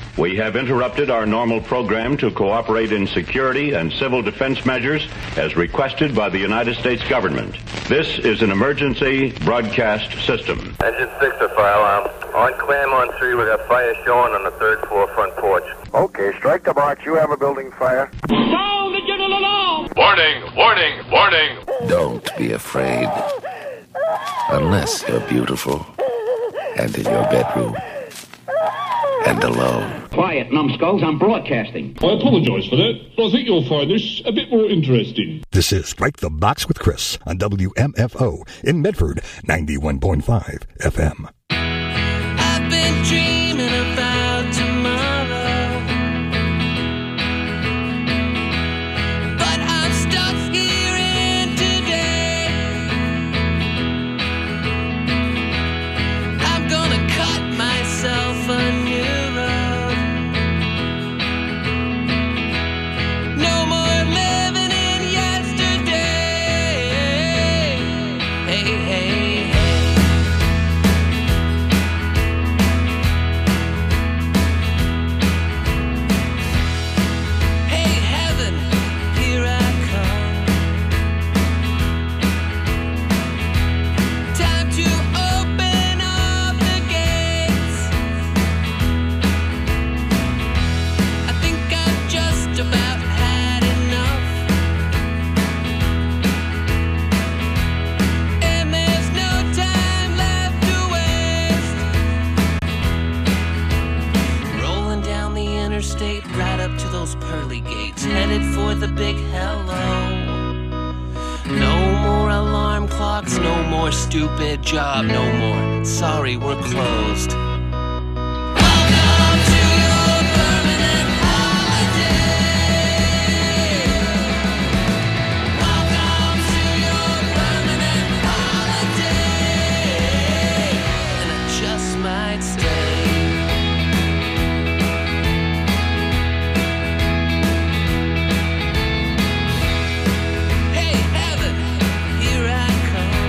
We have interrupted our normal program to cooperate in security and civil defense measures as requested by the United States government. This is an emergency broadcast system. Engine 6 or fire alarm. On Claremont Street, we got fire showing on the third floor front porch. Okay, strike the march. You have a building fire. Sound the general alarm! Warning, warning, warning! Don't be afraid. Unless you're beautiful and in your bedroom and alone. Quiet, numbskulls, I'm broadcasting. I apologise for that, but I think you'll find this a bit more interesting. This is Strike the Box with Chris on WMFO in Medford, 91.5 FM. I've been dreaming about tomorrow, but I'm stuck here in today. I'm gonna cut myself a new road. No more living in yesterday. Hey, hey, hey. Hey, heaven, here I come. Time to open up the gates. I think I've just about had enough, and there's no time left to waste. Rolling down the interstate, right up to those pearly gates, headed for the big hello. No more alarm clocks, no more stupid job, no more sorry, we're closed. Welcome to your permanent holiday. Welcome to your permanent holiday. And I just might stay. Hey, heaven, here I come.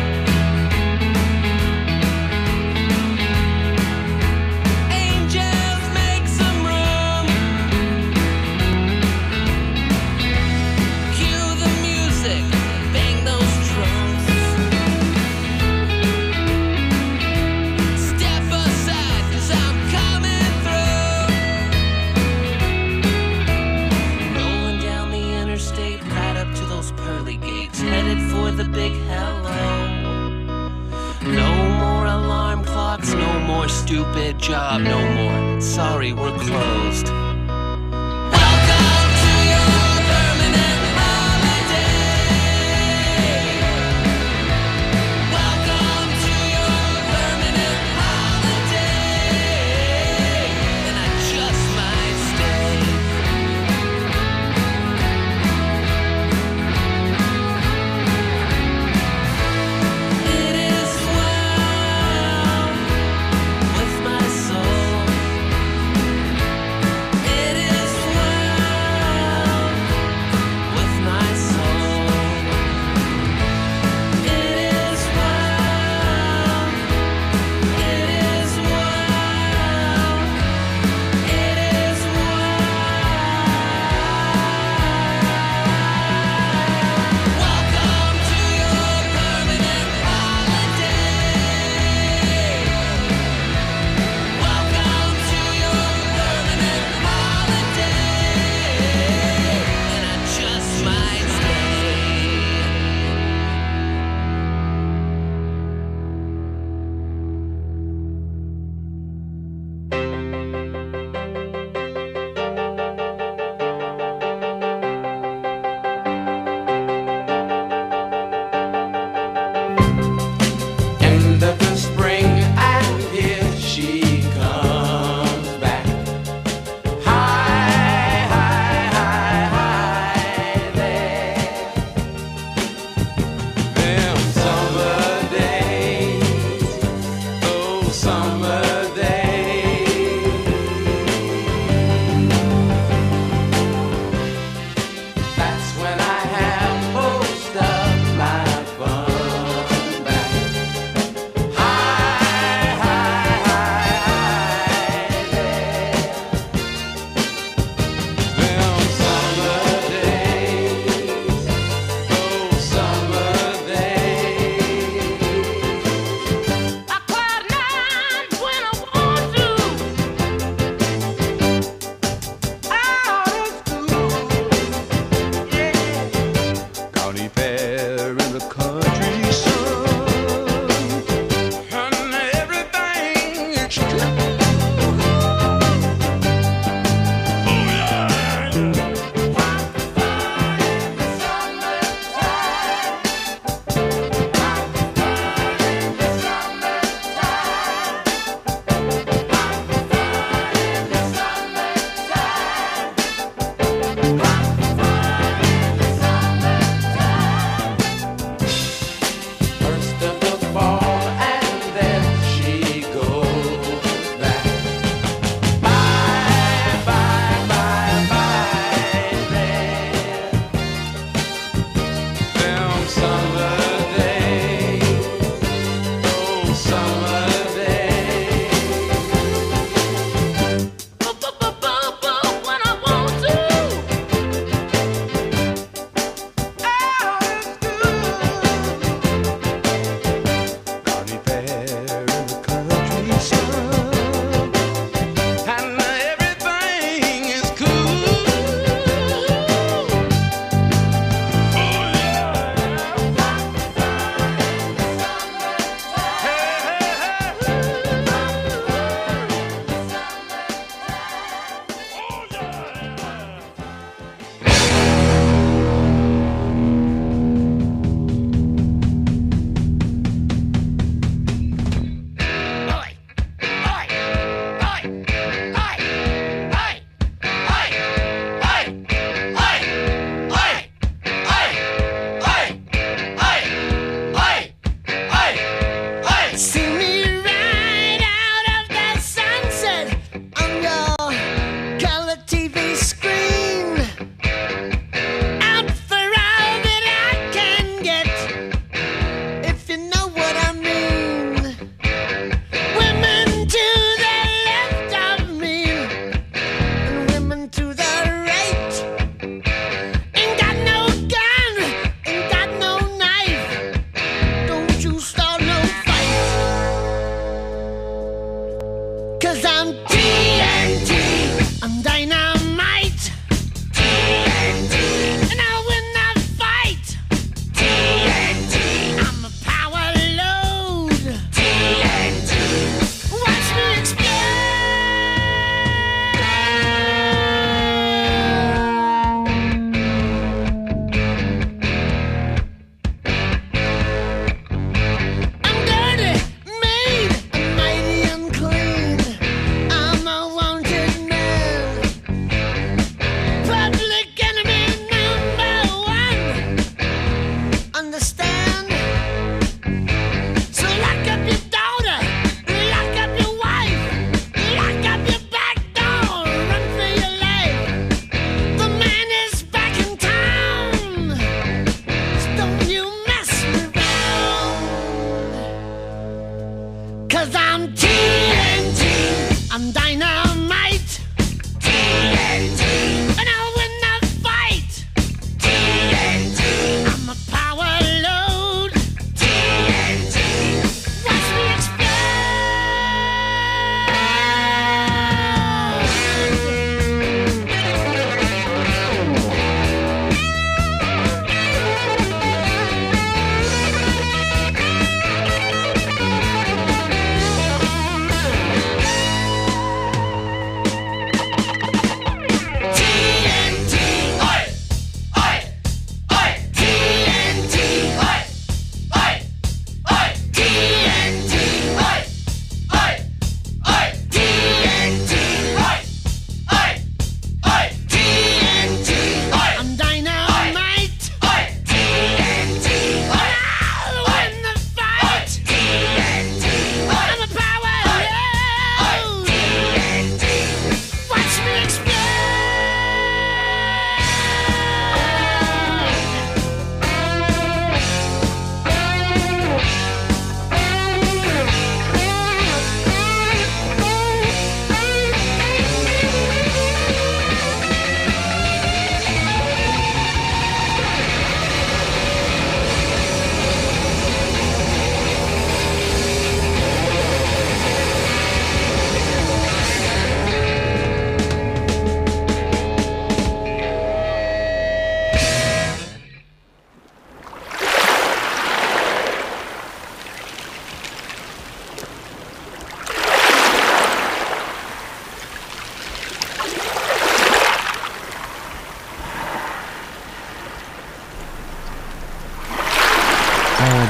Angels, make some room. Cue the music, bang those drums. Step aside, 'cause I'm coming through. Rolling down the interstate, right up to those pearly gates, headed for the big hello. No more alarm clocks, no more stupid job, no more sorry, we're closed. Welcome to your permanent holiday. Welcome to your permanent holiday. And I just might stay. It is well with my soul.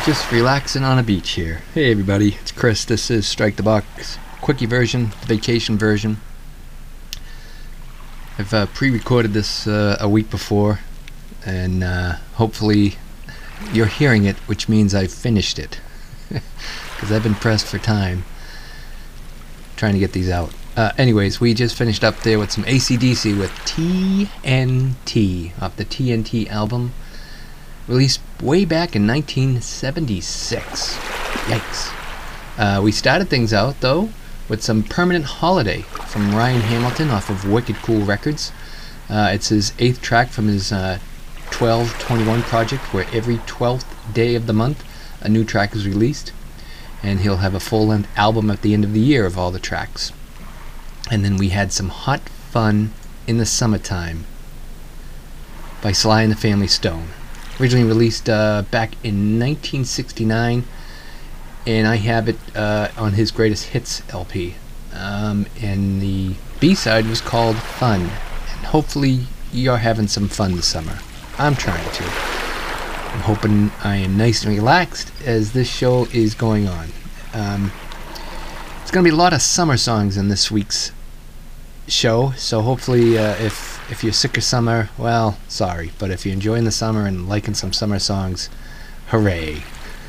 Just relaxing on a beach here. Hey everybody, it's Chris. This is Strike the Box, quickie version, vacation version. I've pre-recorded this a week before, and hopefully you're hearing it, which means I've finished it. Because I've been pressed for time trying to get these out. Anyways, we just finished up there with some AC/DC with TNT off the TNT album, released way back in 1976. Yikes. We started things out, though, with some Permanent Holiday from Ryan Hamilton off of Wicked Cool Records. It's his 8th track from his 12/21 project, where every 12th day of the month a new track is released, and he'll have a full-length album at the end of the year of all the tracks. And then we had some Hot Fun in the Summertime by Sly and the Family Stone. Originally released back in 1969, and I have it on his Greatest Hits LP. And the B-side was called Fun. And hopefully you're having some fun this summer. I'm trying to. I'm hoping I am nice and relaxed as this show is going on. It's going to be a lot of summer songs in this week's show, so hopefully if you're sick of summer, well, sorry, but if you're enjoying the summer and liking some summer songs, hooray.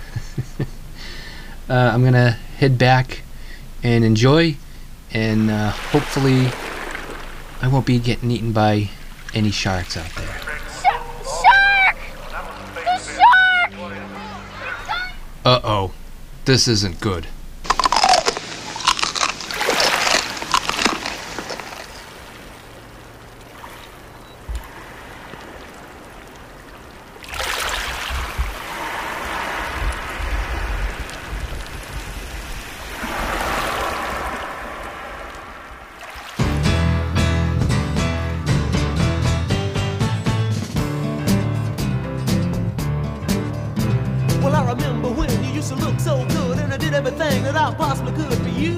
I'm going to head back and enjoy, and hopefully I won't be getting eaten by any sharks out there. Shark! The shark! Uh-oh. This isn't good. Well, I remember when you used to look so good, and I did everything that I possibly could for you.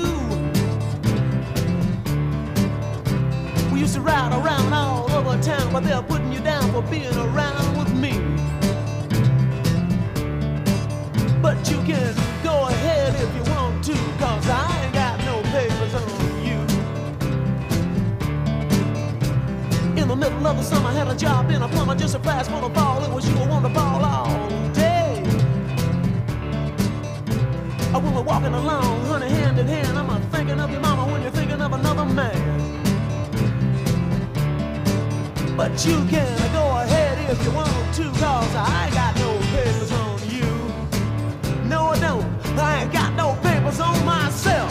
We used to ride around all over town, but they're putting you down for being around with me. But you can go ahead if you want to, 'cause I ain't got no papers on you. In the middle of the summer, I had a job in a plumber, just a fast for the fall. It was you who wanted to ball all day. When we're walking along, honey, hand in hand, I'm thinking of your mama when you're thinking of another man. But you can go ahead if you want to, 'cause I ain't got no papers on you. No, I don't. I ain't got no papers on myself.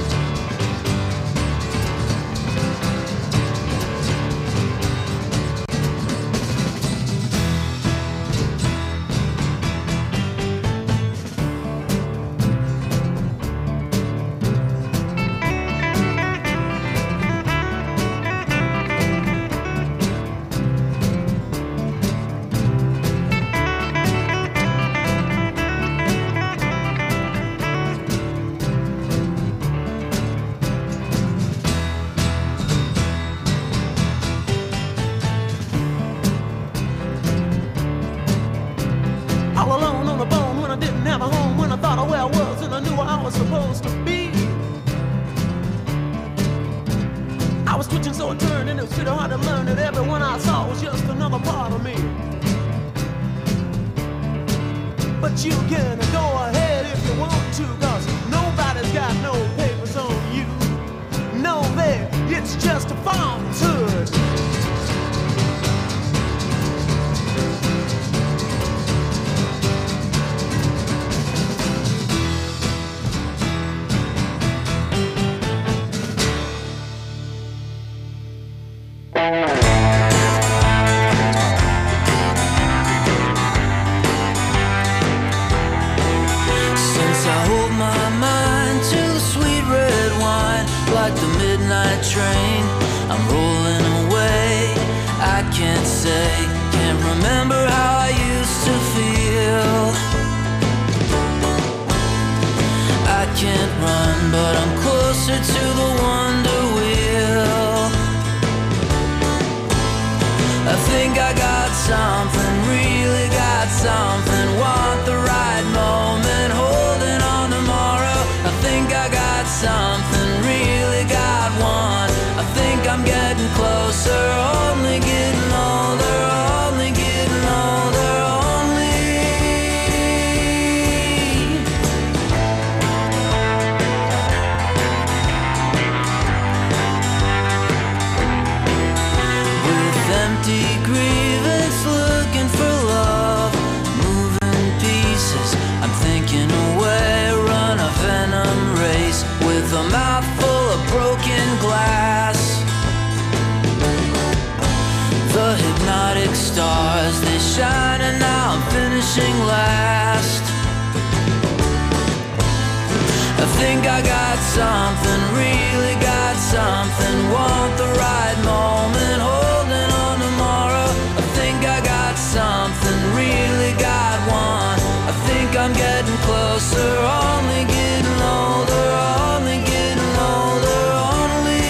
All alone on the bone when I didn't have a home, when I thought of where I was and I knew where I was supposed to be. I was twitching so it turned, and it was pretty hard to learn that everyone I saw was just another part of me. But you can go ahead if you want to, 'cause nobody's got no papers on you. No, there, it's just a falsehood. Since I hold my mind to the sweet red wine, like the midnight train, I'm rolling away. I can't say, can't remember how I used to feel. I can't run, but I'm closer to the wonder wheel. I think I got something, really got something, want the right moment. getting closer, only getting older, only getting older, only. With empty grievance, looking for love, moving pieces, I'm thinking away, run a venom race with a mouthful of broken glass. The hypnotic stars, they shine and now I'm finishing last. I think I got something, really got something, want the right moment, holding on tomorrow. I think I got something, really got one. I think I'm getting closer, only getting older, only getting older, only.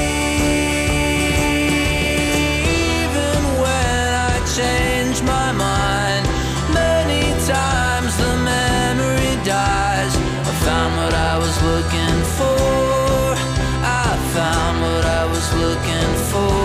Even when I change my mind, many times the memory dies. I found what I was looking for, I found what I was looking for.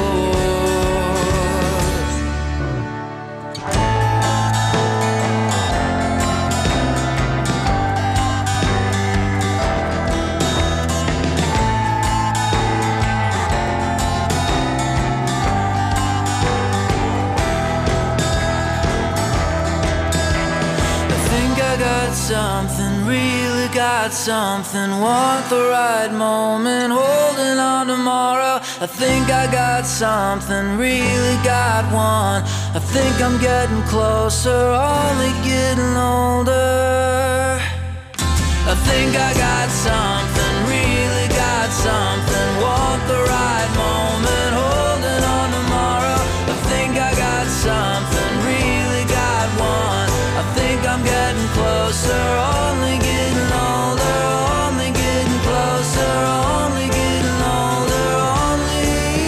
Something, really got something, want the right moment, holding on tomorrow. I think I got something, really got one. I think I'm getting closer, only getting older. I think I got something, really got something, want the right moment, holding on tomorrow. I think I got something, really got one. I think I'm getting closer, only getting older, only getting closer, only getting older, only.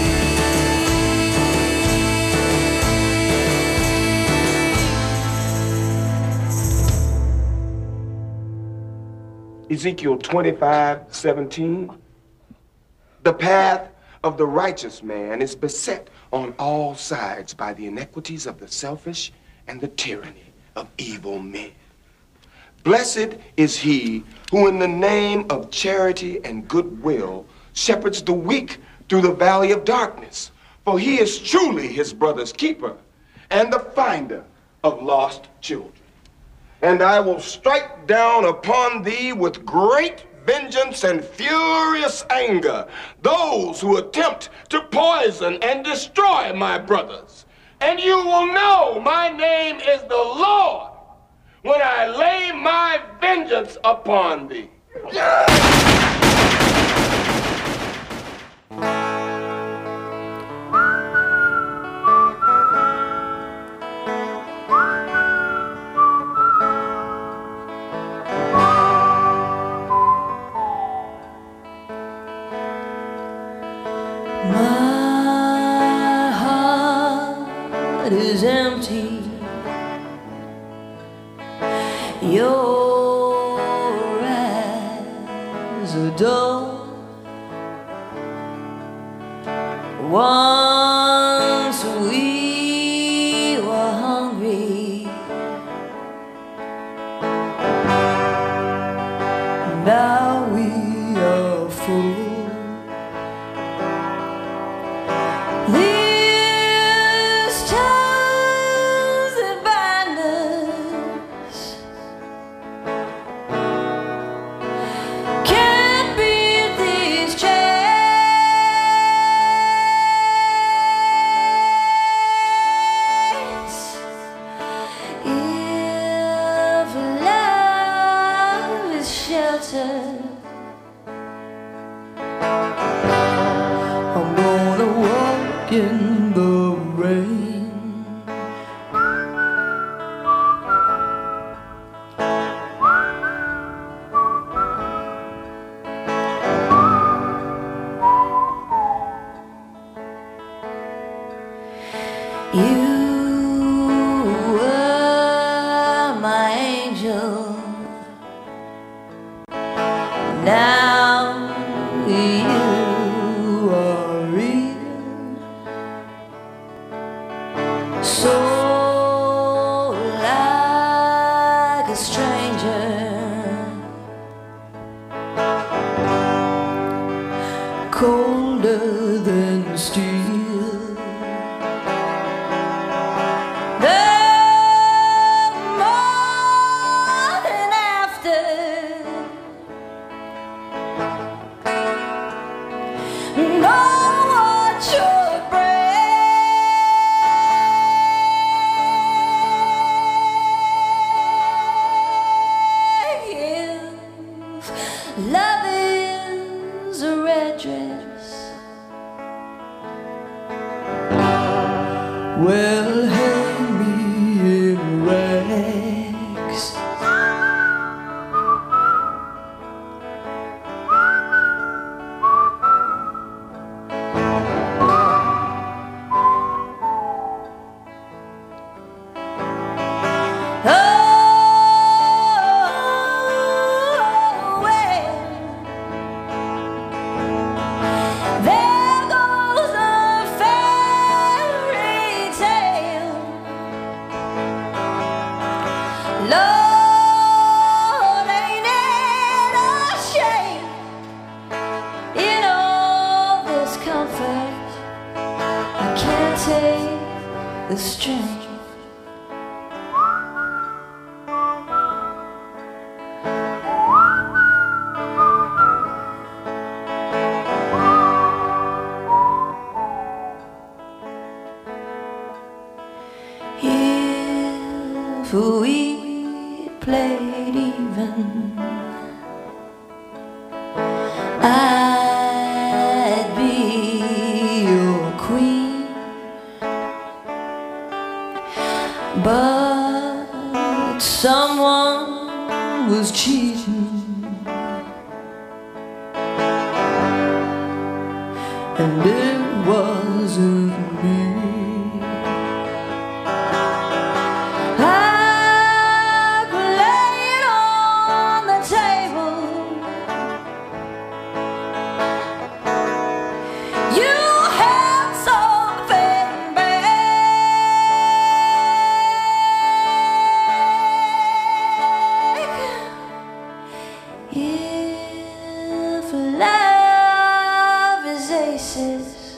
Ezekiel 25:17. The path of the righteous man is beset on all sides by the iniquities of the selfish and the tyranny of evil men. Blessed is he who in the name of charity and goodwill shepherds the weak through the valley of darkness, for he is truly his brother's keeper and the finder of lost children. And I will strike down upon thee with great vengeance and furious anger those who attempt to poison and destroy my brothers. And you will know my name is the Lord when I lay my vengeance upon thee. My heart is empty. Your eyes are dull. Once we were hungry, now we are full. These ties that bind us can't beat these chains. If love is shelter, I'm gonna walk in the rain. You were my angel. Now you are real. will hang me in rags. Lord, ain't it a shame? In all this comfort, I can't take the strain. If we played even, I'd be your queen. But someone was cheating, and it wasn't me. If love is aces,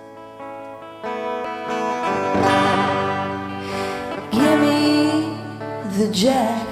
give me the jack.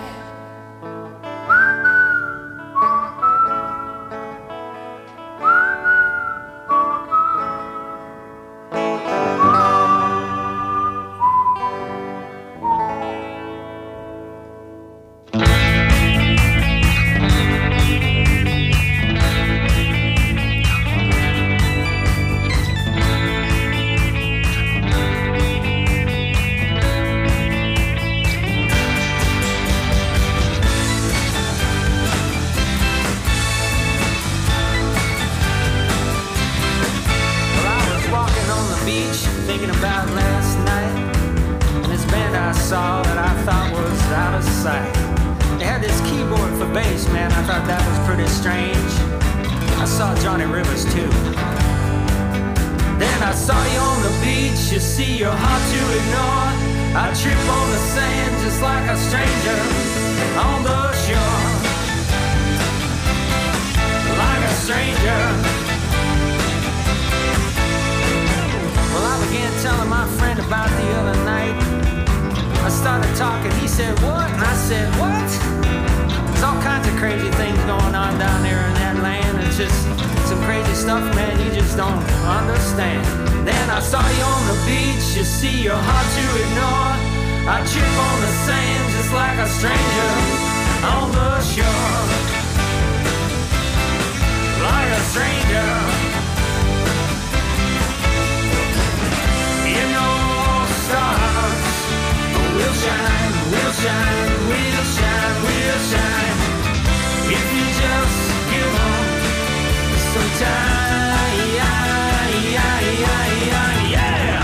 Thinking about last night and this band I saw that I thought was out of sight. They had this keyboard for bass, man. I thought that was pretty strange. I saw Johnny Rivers too. Then I saw you on the beach. You see, you're hard to ignore. I trip on the sand just like a stranger on the shore. Like a stranger. Well, I began telling my friend about the other night. I started talking, he said, what? And I said, what? There's all kinds of crazy things going on down there in that land. It's just some crazy stuff, man, you just don't understand. Then I saw you on the beach, you see, you're hard to ignore. I trip on the sand just like a stranger on the shore. Like a stranger. Stars will shine, will shine, will shine, will shine. If you just give them some time, yeah.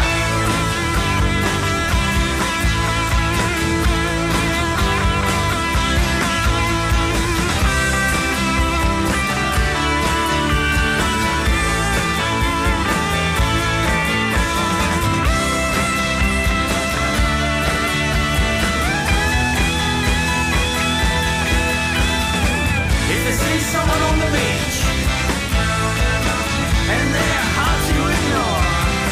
Someone on the beach, and they're hard to ignore.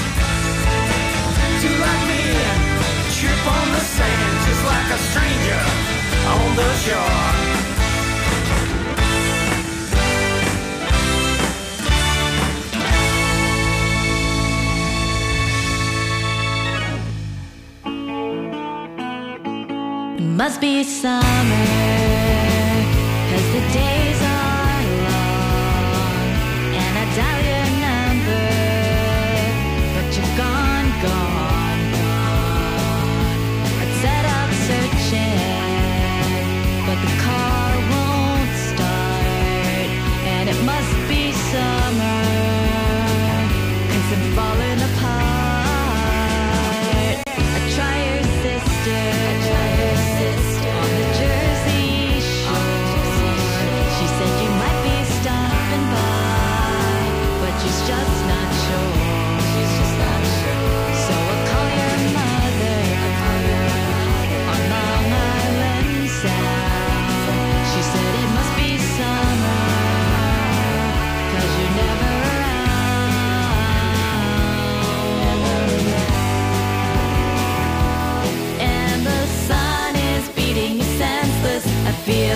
Two like me trip on the sand just like a stranger on the shore. It must be summer, 'cause the days are long, and I dial your number, but you're gone, gone, gone.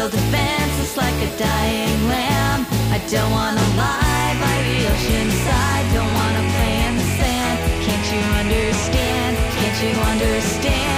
feel defenseless like a dying lamb. I don't wanna lie by the ocean side. Don't wanna play in the sand. Can't you understand? Can't you understand?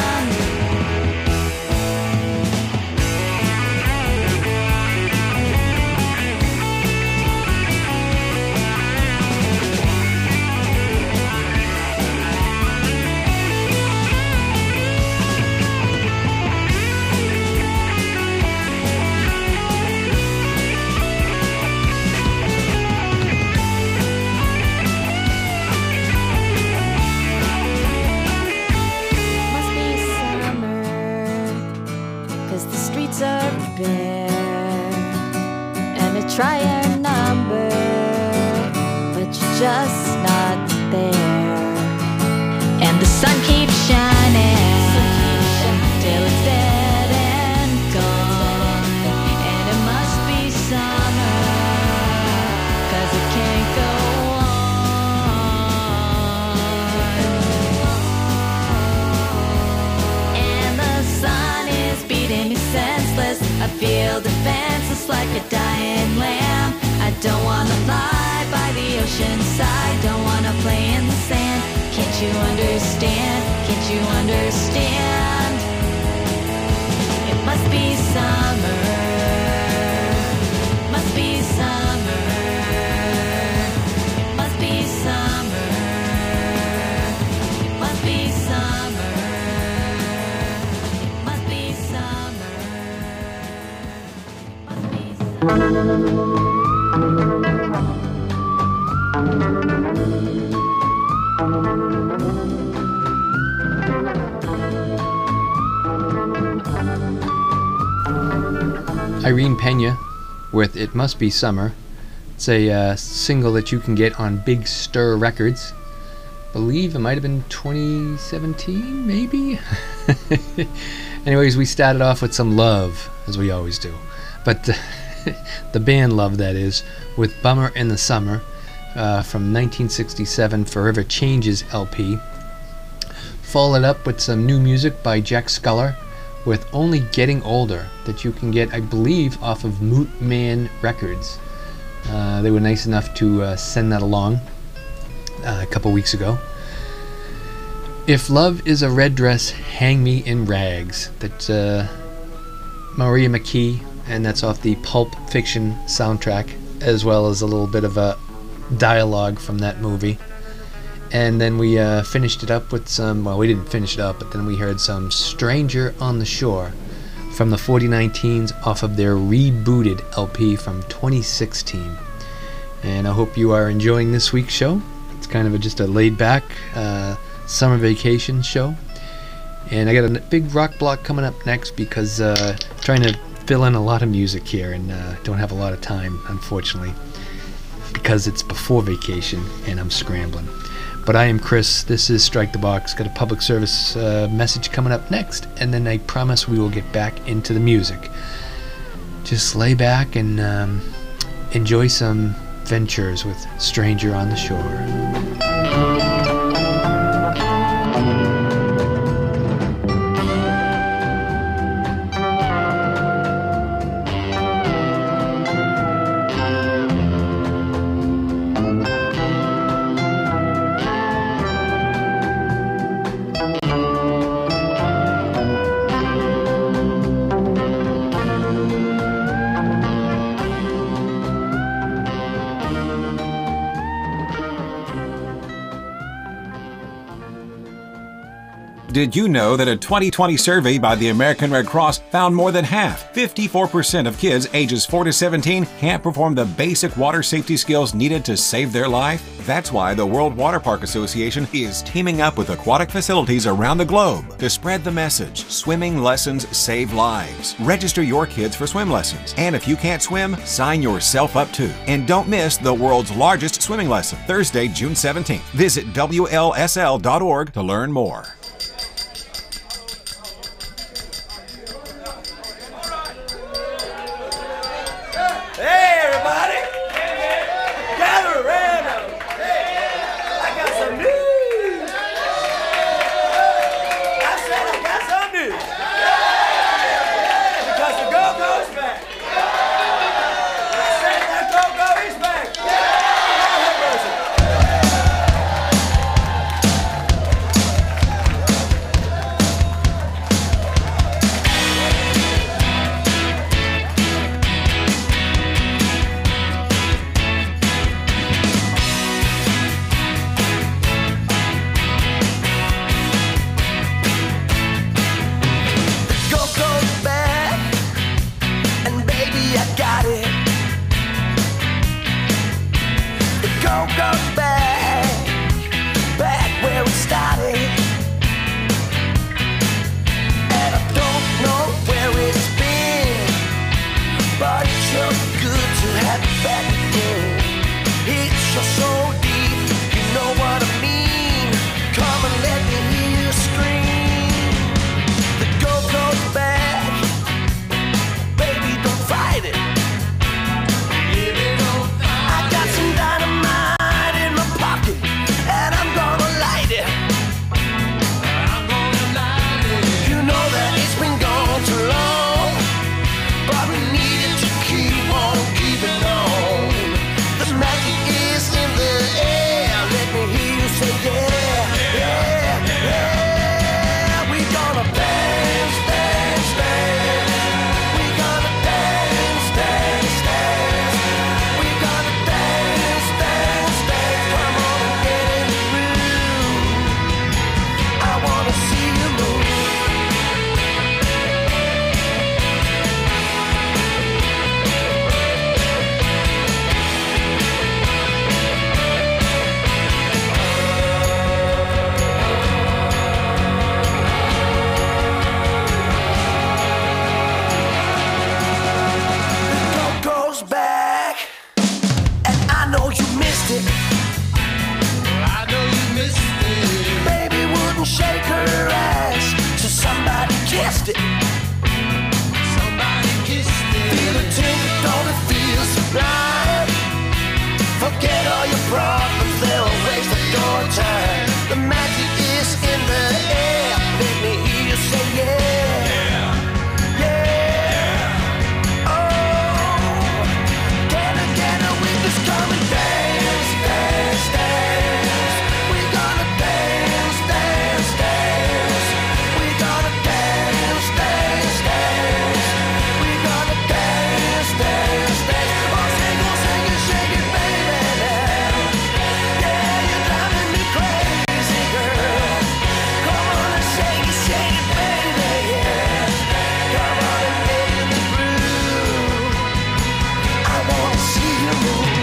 Try your number, but you're just not there. And the sun keeps shining till it's dead and gone. And it must be summer, 'cause it can't go on. And the sun is beating me senseless. I feel defenseless like a dying lamb. I don't wanna lie by the ocean side. Don't wanna play in the sand. Can't you understand? Can't you understand? It must be summer. Must be summer. It must be summer. It must be summer. It must be summer. Irene Pena with It Must Be Summer. It's a single that you can get on Big Stir Records. I believe it might have been 2017, maybe? Anyways, we started off with some Love, as we always do. But the band Love, that is, with Bummer in the Summer from 1967 Forever Changes LP. Followed up with some new music by Jack Sculler with Only Getting Older that you can get, I believe, off of Moot Man Records. They were nice enough to send that along a couple weeks ago. If Love is a Red Dress, Hang Me in Rags. That's Maria McKee, and that's off the Pulp Fiction soundtrack, as well as a little bit of a dialogue from that movie. And then we finished it up with some, well, we didn't finish it up, but then we heard some Stranger on the Shore from the 49teens off of their rebooted LP from 2016. And I hope you are enjoying this week's show. It's kind of just a laid-back summer vacation show. And I got a big rock block coming up next because trying to fill in a lot of music here and don't have a lot of time, unfortunately, because it's before vacation and I'm scrambling. But I am Chris. This is Strike the Box. Got a public service message coming up next, and then I promise we will get back into the music. Just lay back and enjoy some ventures with Stranger on the Shore. Did you know that a 2020 survey by the American Red Cross found more than half, 54% of kids ages 4 to 17 can't perform the basic water safety skills needed to save their life? That's why the World Water Park Association is teaming up with aquatic facilities around the globe to spread the message, swimming lessons save lives. Register your kids for swim lessons. And if you can't swim, sign yourself up too. And don't miss the world's largest swimming lesson, Thursday, June 17th. Visit WLSL.org to learn more. Because the Go-Go's The magic is in the air. Let me hear you say yeah. Yeah. Oh, together we just come and dance, dance, dance. We gonna dance, dance, dance. We gonna dance, dance, dance. We gonna dance, dance, dance. Oh, sing it, shake it, baby. Yeah, you're driving me crazy, girl. Come on and shake it, baby. Yeah. Come on and make me blue. I wanna see you move.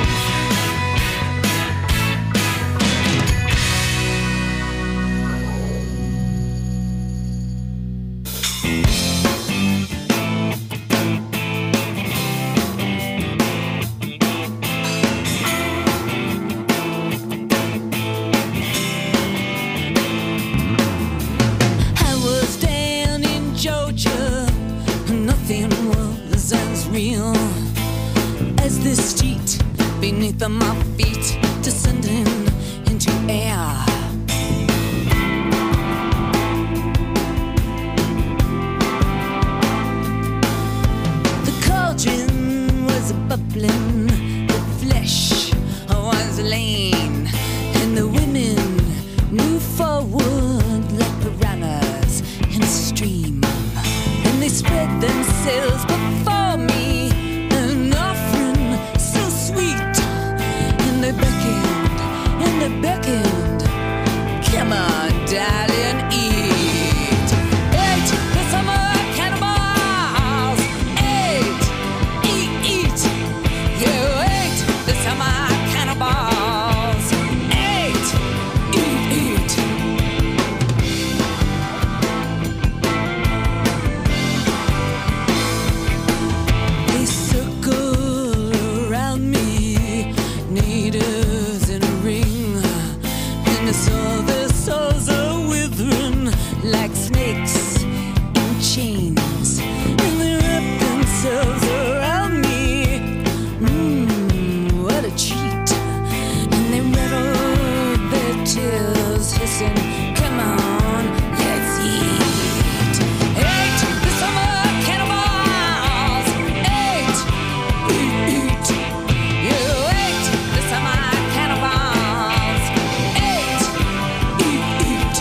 I was down in Georgia, nothing was as real as this street beneath my feet, descending into air. The cauldron was bubbling, the flesh was lean, and the women moved forward like piranhas in a stream, and they spread themselves before me, an offering so sweet, and they beckoned, come on, darling, eat. Eat the summer cannibals, eat, eat. You ate the summer cannibals, eat, eat. They circle around me, natives in a ring, and I saw their souls are withering like snakes in chains, and they wrap themselves around me. What a treat! And they rattle their tails, hissing, "Come on, let's eat." Eat the summer cannibals, eat, eat. You ate the summer cannibals, eat, eat.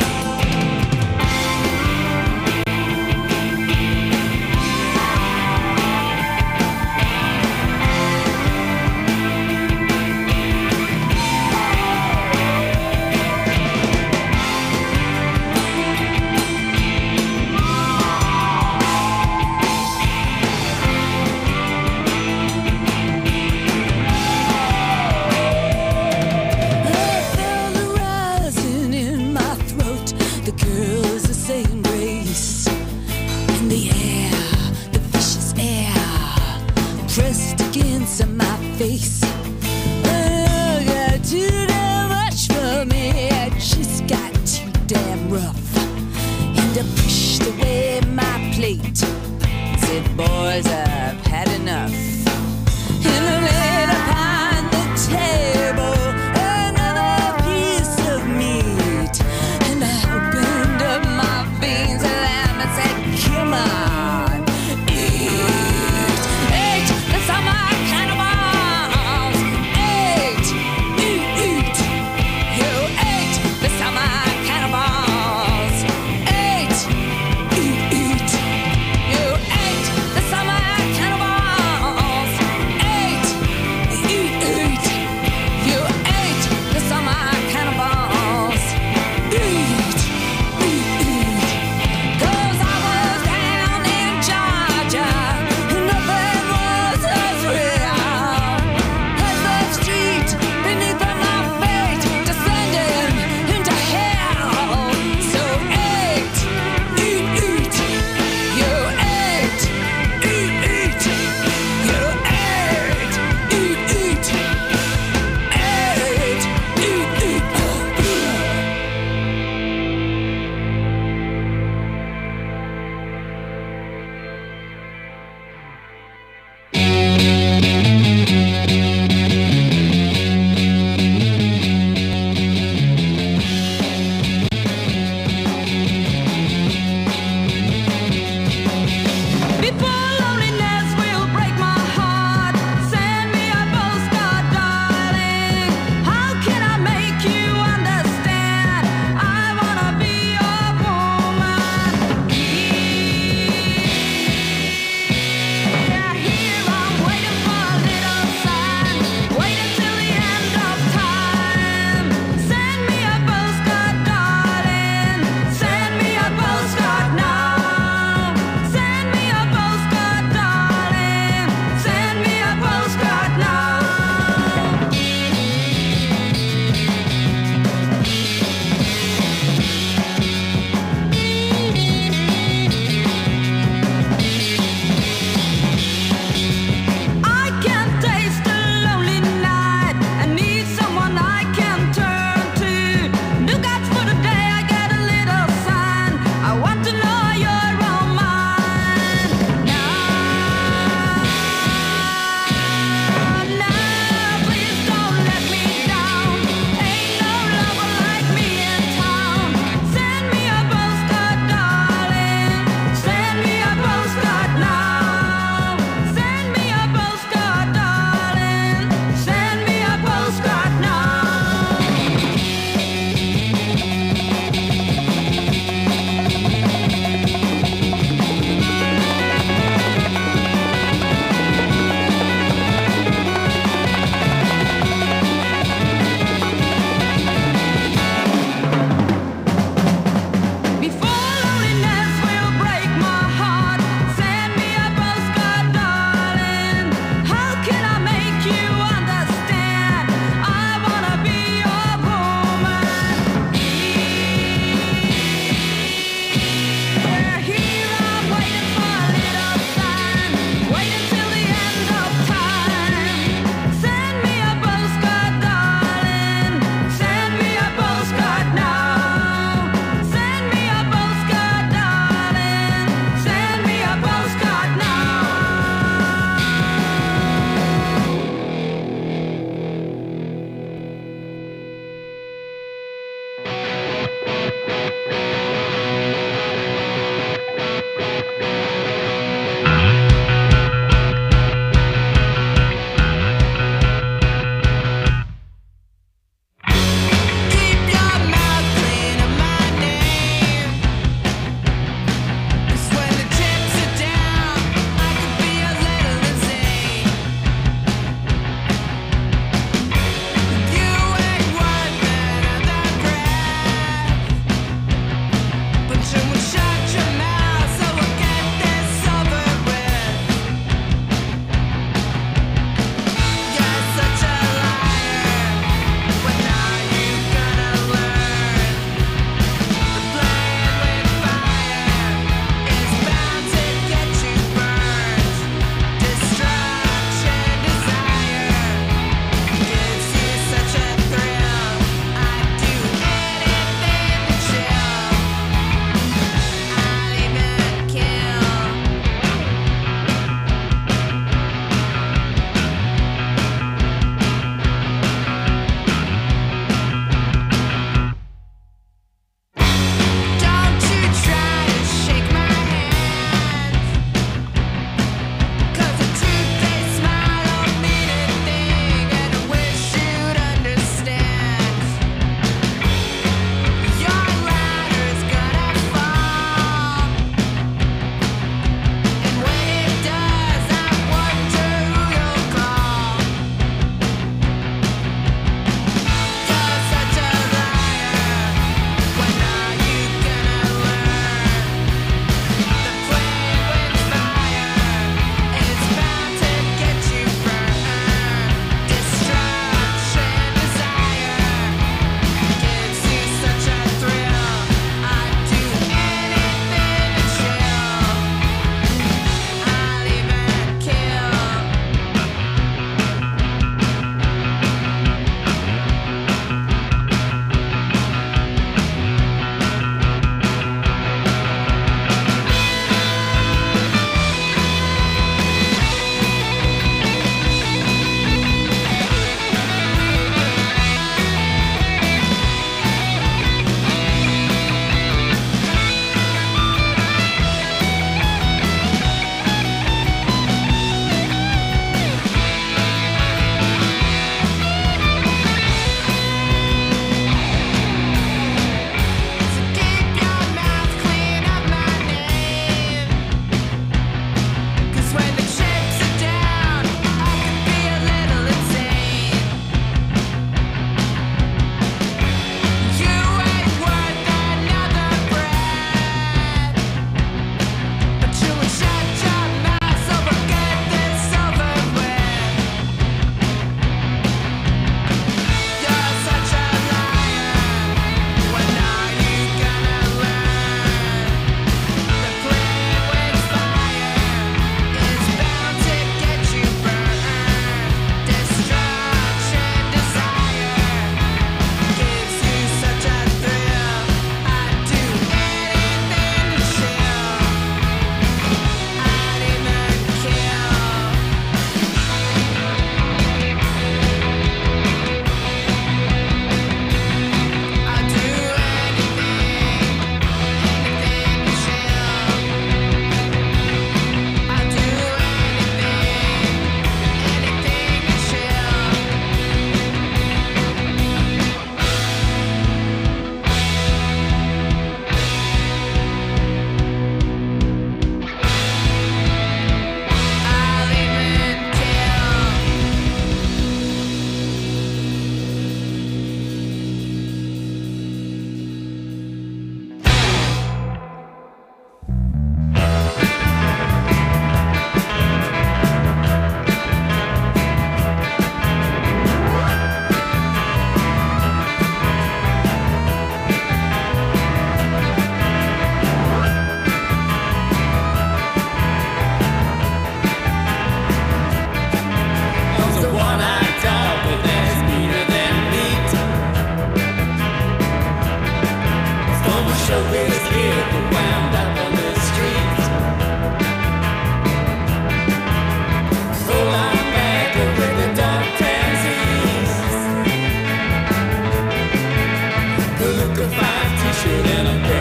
Look at 5 t-shirt and a pair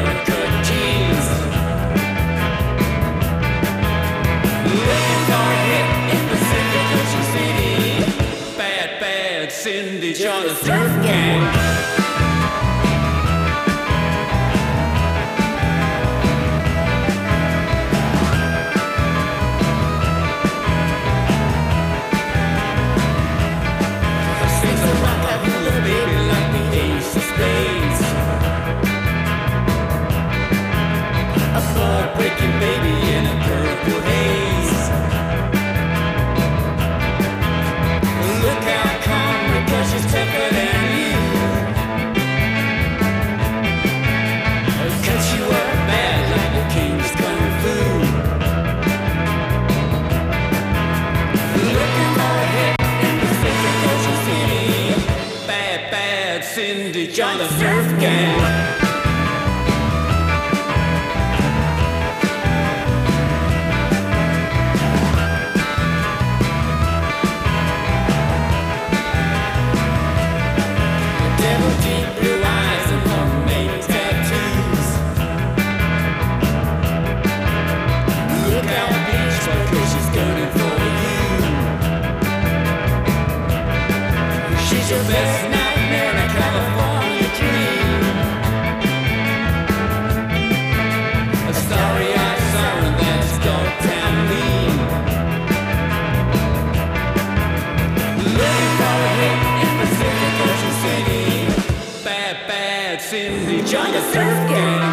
join the surf gang.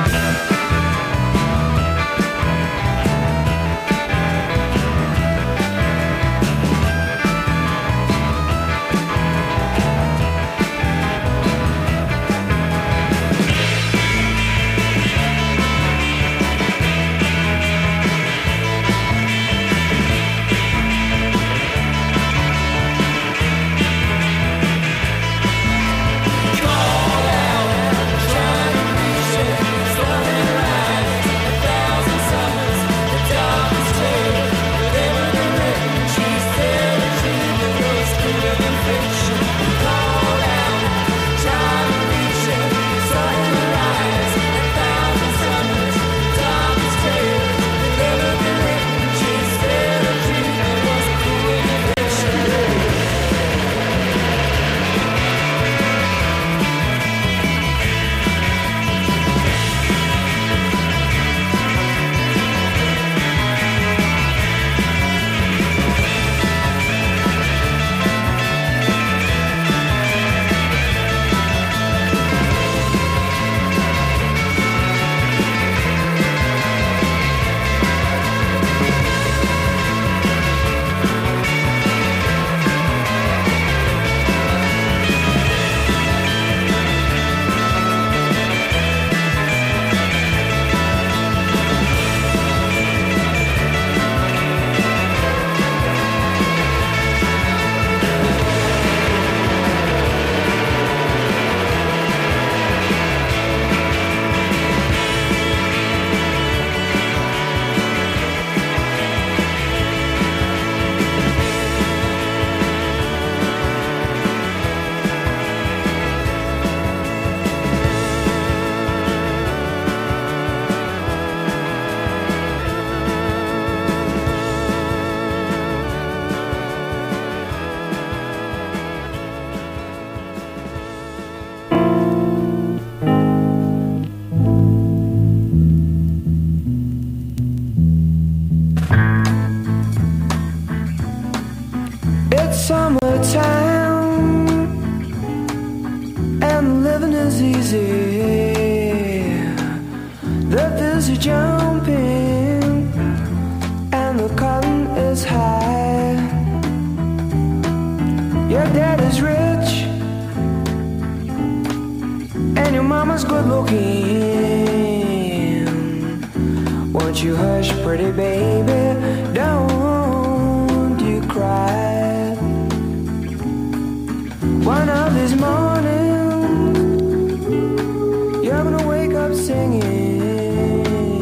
Summertime and living is easy. The fields are jumping and the cotton is high. Your dad is rich and your mama's good looking. Won't you hush, pretty baby, don't you cry. One of these mornings, you're gonna wake up singing.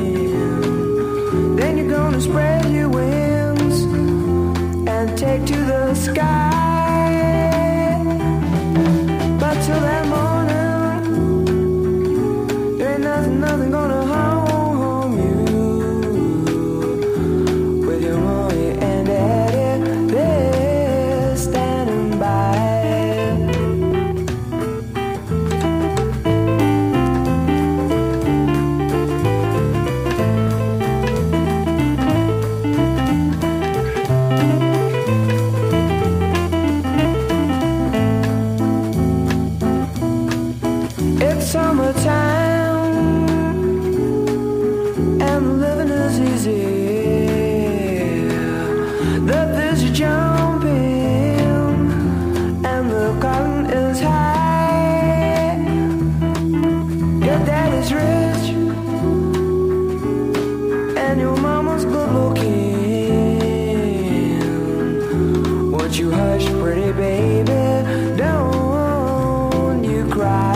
Then you're gonna spread your wings and take to the sky. But till that morning, there ain't nothing gonna harm you. With your mommy and daddy, they're standing by. Summertime and living is easy. The fish are jumping and the cotton is high. Your dad is rich and your mama's good looking. Won't you hush, pretty baby, don't you cry.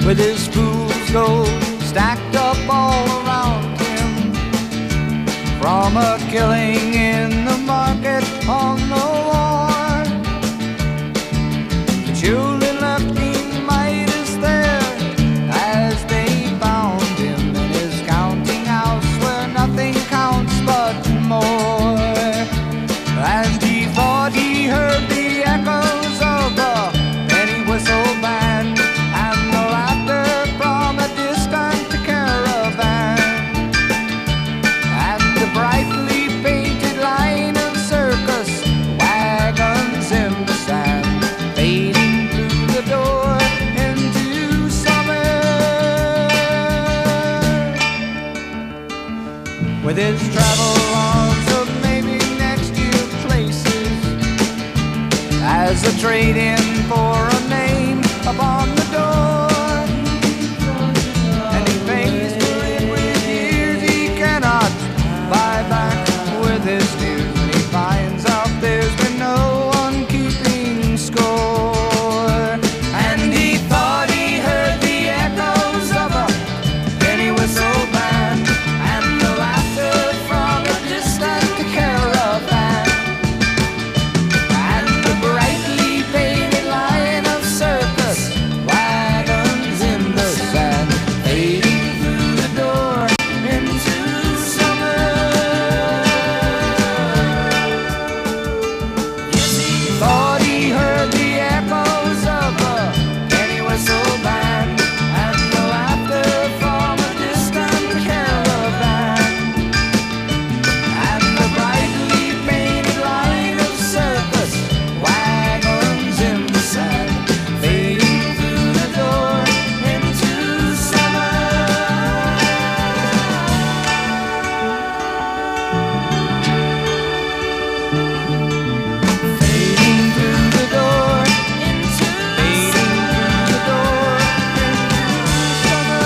with his fool's gold stacked up all around him. From a killing in the market on the war, the children left King Midas there as they found him in his counting house where nothing counts but more. And he thought he heard the echoes of a penny whistle band and the laughter from a distant caravan, and the brightly painted line of circus wagons in the sand fading through the door into summer. With his travel logs of maybe next year places as a trade-in for a name upon the door, and he pays for it with years he cannot buy back with his tears, when he finds out there's been no one keeping score. And he thought he heard the echoes of a penny whistle band and the laughter from a distant caravan, and the brightly painted line of circus wagons in the sand fading through the door into summer. Yes, he thought he heard the echoes of a penny whistle band and the laughter from a distant caravan, and the brightly painted line of circus wagons in the sand fading through the door into summer. Fading through the door into fading through the door into summer.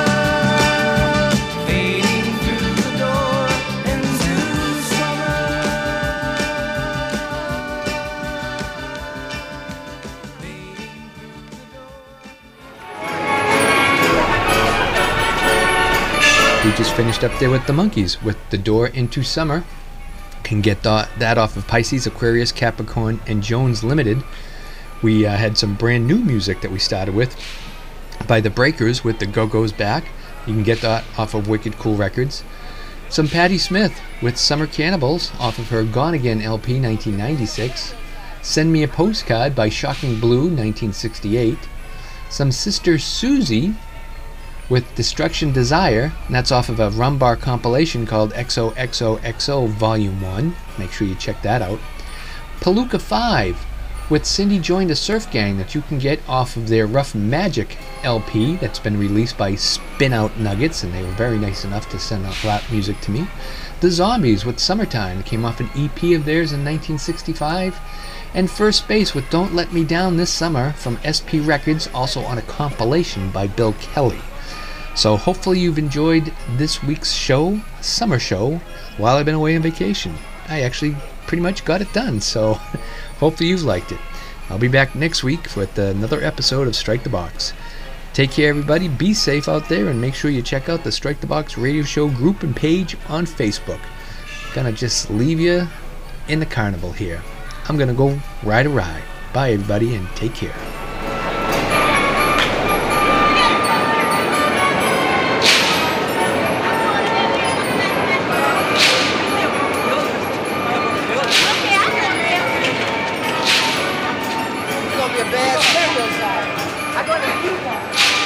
Fading through the door into summer. We just finished up there with the Monkees with The Door into Summer. Can get that off of Pisces, Aquarius, Capricorn, and Jones Limited. We had some brand new music that we started with by The Breakers with The Go-Go's Back. You can get that off of Wicked Cool Records. Some Patti Smith with Summer Cannibals off of her Gone Again LP 1996. Send Me a Postcard by Shocking Blue 1968. Some Sister Susie with Destruction Desire, and that's off of a Rumbar compilation called XOXOXO Volume 1. Make sure you check that out. Palooka 5 with Cindy Joined a Surf Gang, that you can get off of their Rough Magic LP that's been released by Spin Out Nuggets, and they were very nice enough to send out rap music to me. The Zombies with Summertime, that came off an EP of theirs in 1965. And First Base with Don't Let Me Down This Summer from SP Records, also on a compilation by Bill Kelly. So hopefully you've enjoyed this week's show, summer show, while I've been away on vacation. I actually pretty much got it done, so hopefully you've liked it. I'll be back next week with another episode of Strike the Box. Take care, everybody. Be safe out there, and make sure you check out the Strike the Box radio show group and page on Facebook. Gonna just leave you in the carnival here. I'm gonna go ride a ride. Bye, everybody, and take care. It's gonna be a bad stereo side. I'm gonna do that.